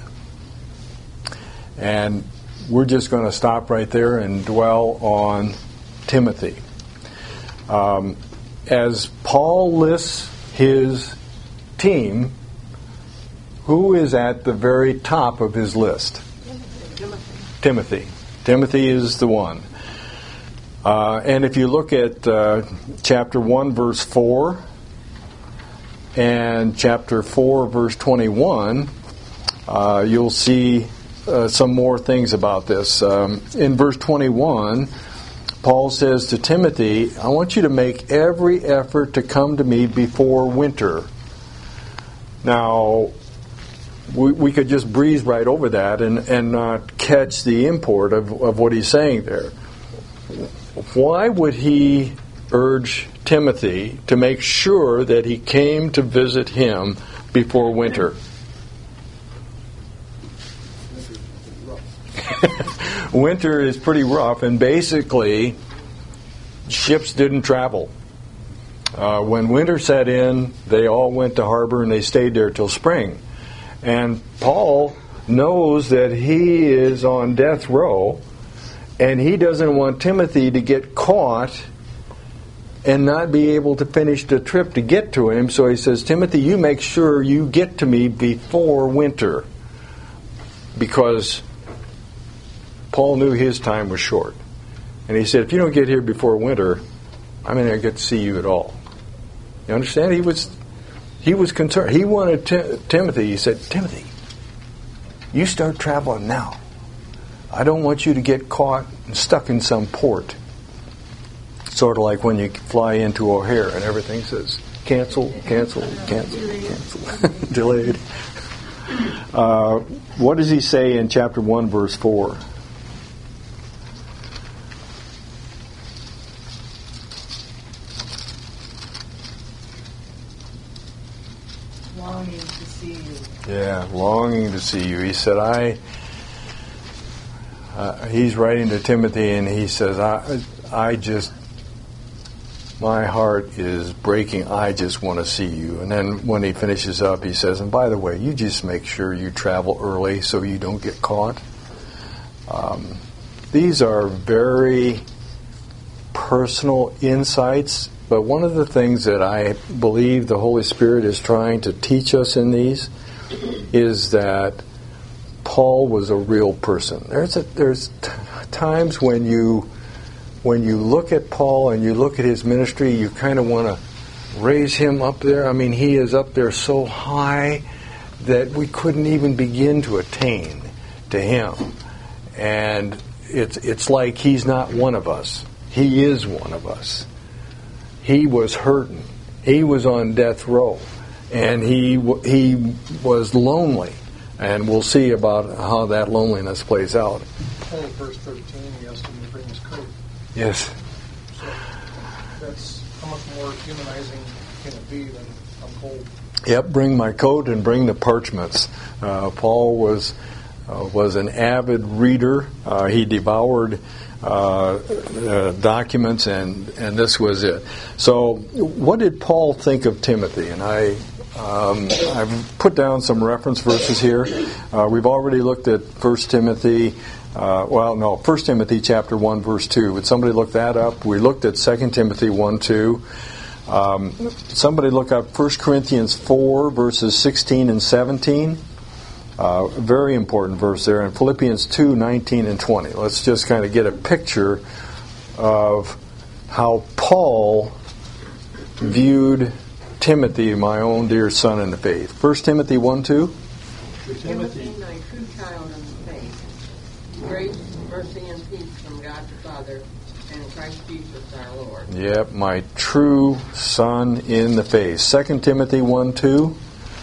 And we're just going to stop right there and dwell on Timothy. Um, as Paul lists his team, who is at the very top of his list? Timothy. Timothy. Timothy is the one. Uh, and if you look at uh, chapter one, verse four, and chapter four, verse twenty-one, uh, you'll see uh, some more things about this. Um, in verse twenty-one, Paul says to Timothy, I want you to make every effort to come to me before winter. Now, we, we could just breeze right over that and, and not catch the import of, of what he's saying there. Why would he urge Timothy to make sure that he came to visit him before winter? Winter is pretty rough, and basically, ships didn't travel. Uh, when winter set in, they all went to harbor and they stayed there till spring. And Paul knows that he is on death row, and he doesn't want Timothy to get caught and not be able to finish the trip to get to him. So he says, Timothy, you make sure you get to me before winter, because Paul knew his time was short. And he said, if you don't get here before winter, I may not get to see you at all. You understand? He was he was concerned. He wanted Tim- Timothy, he said, Timothy, you start traveling now. I don't want you to get caught and stuck in some port. Sort of like when you fly into O'Hare and everything says, cancel, cancel, cancel, cancel, delayed. Uh, what does he say in chapter one, verse four? Longing to see you. Yeah, longing to see you. He said, I, uh, he's writing to Timothy and he says, I, I just, my heart is breaking. I just want to see you. And then when he finishes up, he says, and by the way, you just make sure you travel early so you don't get caught. Um, these are very personal insights. But one of the things that I believe the Holy Spirit is trying to teach us in these is that Paul was a real person. There's a, there's t- times when you when you look at Paul and you look at his ministry, you kind of want to raise him up there. I mean, he is up there so high that we couldn't even begin to attain to him. And it's it's like he's not one of us. He is one of us. He was hurting. He was on death row. And he he was lonely. And we'll see about how that loneliness plays out. Paul, verse thirteen, he asked him to bring his coat. Yes. So that's how much more humanizing can it be than I'm cold. Yep, bring my coat and bring the parchments. Uh, Paul was uh, was an avid reader. Uh, he devoured Uh, uh, documents, and, and this was it. So, what did Paul think of Timothy? And I, um, I've put down some reference verses here. Uh, we've already looked at First Timothy. Uh, well, no, First Timothy chapter one, verse two. Would somebody look that up? We looked at Second Timothy one, two. Um, somebody look up First Corinthians four, verses sixteen and seventeen. Uh, very important verse there, in Philippians two, nineteen and twenty. Let's just kind of get a picture of how Paul viewed Timothy, my own dear son in the faith. First Timothy one, two. To Timothy, Timothy, thy true child in the faith, grace, mercy, and peace from God the Father and Christ Jesus our Lord. Yep, my true son in the faith. Second Timothy one two.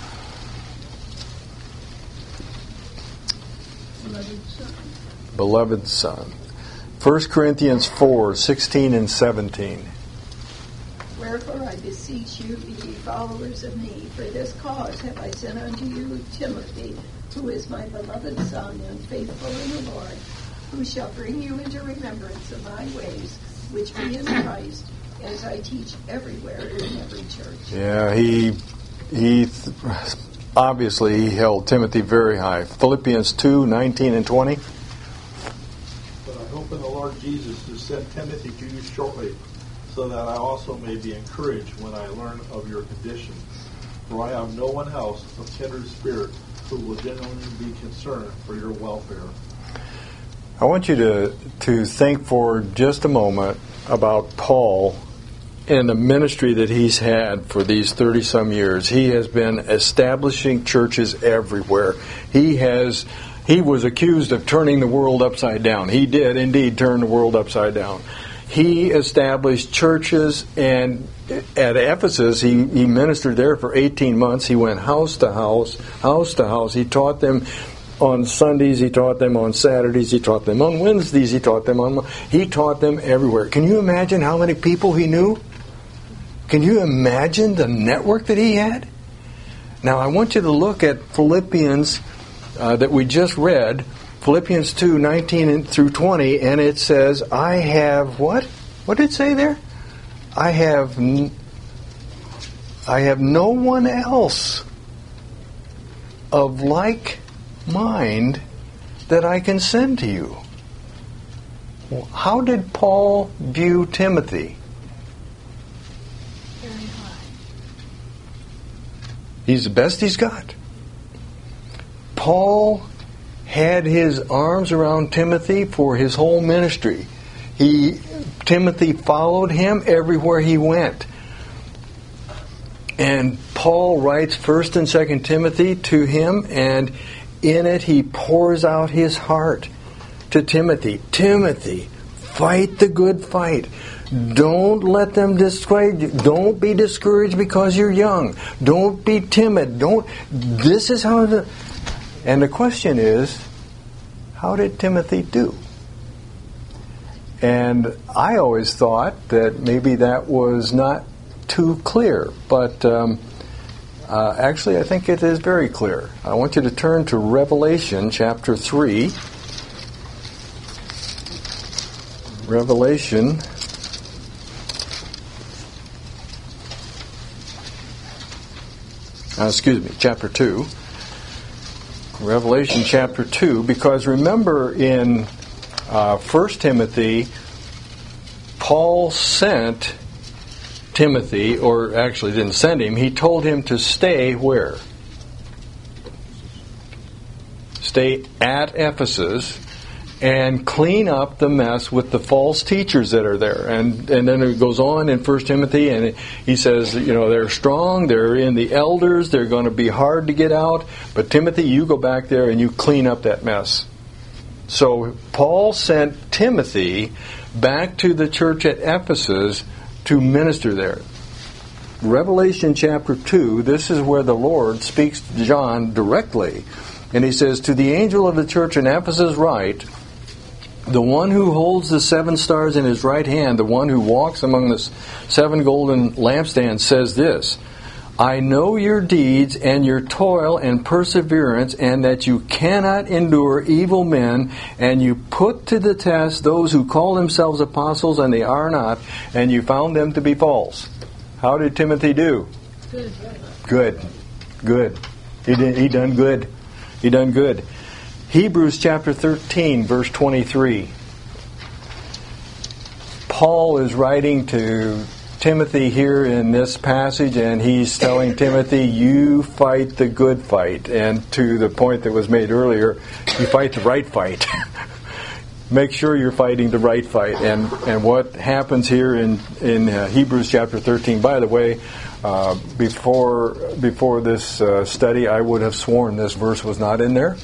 Beloved son. Beloved son. First Corinthians four sixteen and seventeen. Wherefore I beseech you, be ye followers of me. For this cause have I sent unto you Timothy, who is my beloved son and faithful in the Lord, who shall bring you into remembrance of my ways, which be in Christ, as I teach everywhere in every church. Yeah, he he obviously he held Timothy very high. Philippians two nineteen and twenty. but I hope in the Lord Jesus to send Timothy to you shortly, so that I also may be encouraged when I learn of your condition. For I have no one else of kindred spirit who will genuinely be concerned for your welfare. I want you to, to think for just a moment about Paul and the ministry that he's had for these thirty-some years. He has been establishing churches everywhere. He has he was accused of turning the world upside down. He did indeed turn the world upside down. He established churches, and at Ephesus, he, he ministered there for eighteen months. He went house to house, house to house. He taught them on Sundays, he taught them on Saturdays, he taught them on Wednesdays, he taught them on... He taught them everywhere. Can you imagine how many people he knew? Can you imagine the network that he had? Now, I want you to look at Philippians uh, that we just read, Philippians two nineteen through twenty, and it says, I have what? What did it say there? I have, n- I have no one else of like mind that I can send to you. Well, how did Paul view Timothy? Very high. He's the best he's got. Paul had his arms around Timothy for his whole ministry. He, Timothy followed him everywhere he went. And Paul writes First and Second Timothy to him, and in it he pours out his heart to Timothy. Timothy, fight the good fight. Don't let them dissuade you. Don't be discouraged because you're young. Don't be timid. Don't. This is how the. And the question is, how did Timothy do? And I always thought that maybe that was not too clear, but um, uh, actually I think it is very clear. I want you to turn to Revelation chapter three. Revelation uh, excuse me, chapter two. Revelation chapter two, because remember in uh, First Timothy, Paul sent Timothy, or actually didn't send him, he told him to stay where? Stay at Ephesus and clean up the mess with the false teachers that are there. And and then it goes on in First Timothy, and he says, you know, they're strong, they're in the elders, they're going to be hard to get out, but Timothy, you go back there and you clean up that mess. So Paul sent Timothy back to the church at Ephesus to minister there. Revelation chapter two, this is where the Lord speaks to John directly. And he says, to the angel of the church in Ephesus write, the one who holds the seven stars in his right hand, the one who walks among the seven golden lampstands, says this, I know your deeds and your toil and perseverance, and that you cannot endure evil men, and you put to the test those who call themselves apostles and they are not, and you found them to be false. How did Timothy do? Good. Good. Good. He did, he done good. He done good. Hebrews chapter thirteen, verse twenty-three. Paul is writing to Timothy here in this passage, and he's telling Timothy, you fight the good fight. And to the point that was made earlier, you fight the right fight. make sure you're fighting the right fight. And and what happens here in in uh, Hebrews chapter thirteen. By the way, uh, before before this uh, study, I would have sworn this verse was not in there.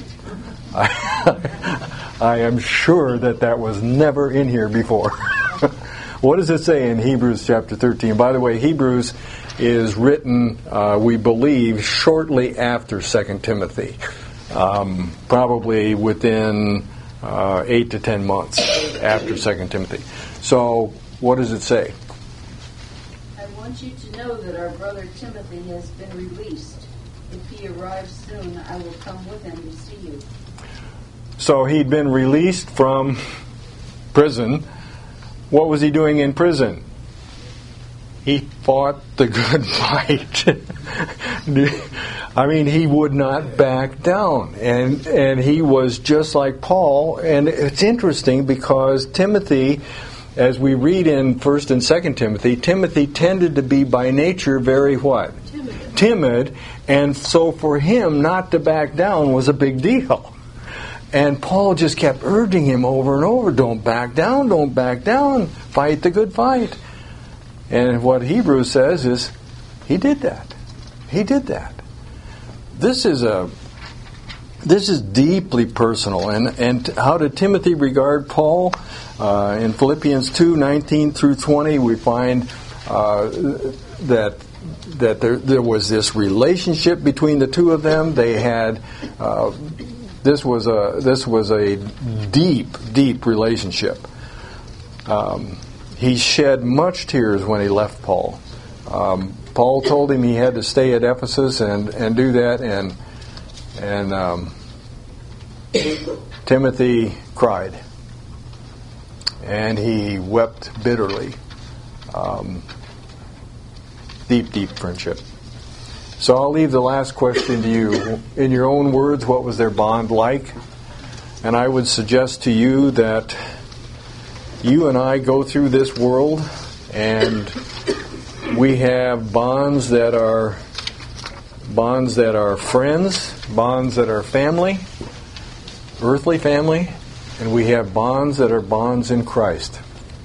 I, I am sure that that was never in here before. What does it say in Hebrews chapter thirteen? By the way, Hebrews is written, uh, we believe, shortly after Second Timothy, um, probably within uh, eight to ten months after Second Timothy. So, what does it say? I want you to know that our brother Timothy has been released. If he arrives soon, I will come with him to see you. So he'd been released from prison. What was he doing in prison? He fought the good fight. I mean, he would not back down. And and he was just like Paul. And it's interesting because Timothy, as we read in First and Second Timothy, Timothy tended to be by nature very what? Timid. Timid. And so for him not to back down was a big deal. And Paul just kept urging him over and over, don't back down, don't back down, fight the good fight. And what Hebrews says is, he did that. He did that. This is a, this is deeply personal. And, and how did Timothy regard Paul? Uh, in Philippians two, nineteen through twenty, we find uh, that that there, there was this relationship between the two of them. They had... Uh, This was a this was a deep, deep relationship. Um, he shed much tears when he left Paul. Um, Paul told him he had to stay at Ephesus and, and do that, and and um, Timothy cried, and he wept bitterly. Um, deep, deep friendship. So I'll leave the last question to you. In your own words, what was their bond like? And I would suggest to you that you and I go through this world and we have bonds that are bonds that are friends, bonds that are family, earthly family, and we have bonds that are bonds in Christ.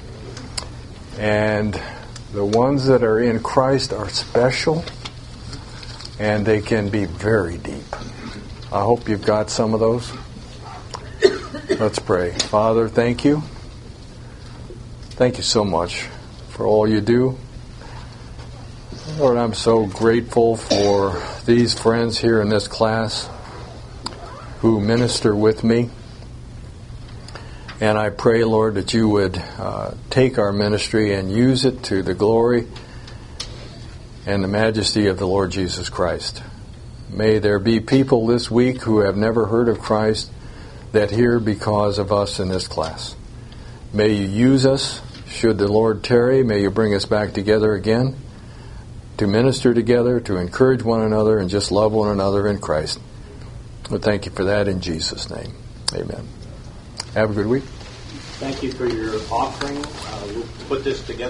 And the ones that are in Christ are special. And they can be very deep. I hope you've got some of those. Let's pray. Father, thank you. Thank you so much for all you do. Lord, I'm so grateful for these friends here in this class who minister with me. And I pray, Lord, that you would uh, take our ministry and use it to the glory and the majesty of the Lord Jesus Christ. May there be people this week who have never heard of Christ that hear because of us in this class. May you use us. Should the Lord tarry, may you bring us back together again to minister together, to encourage one another, and just love one another in Christ. We thank you for that in Jesus' name. Amen. Have a good week. Thank you for your offering. Uh, we'll put this together.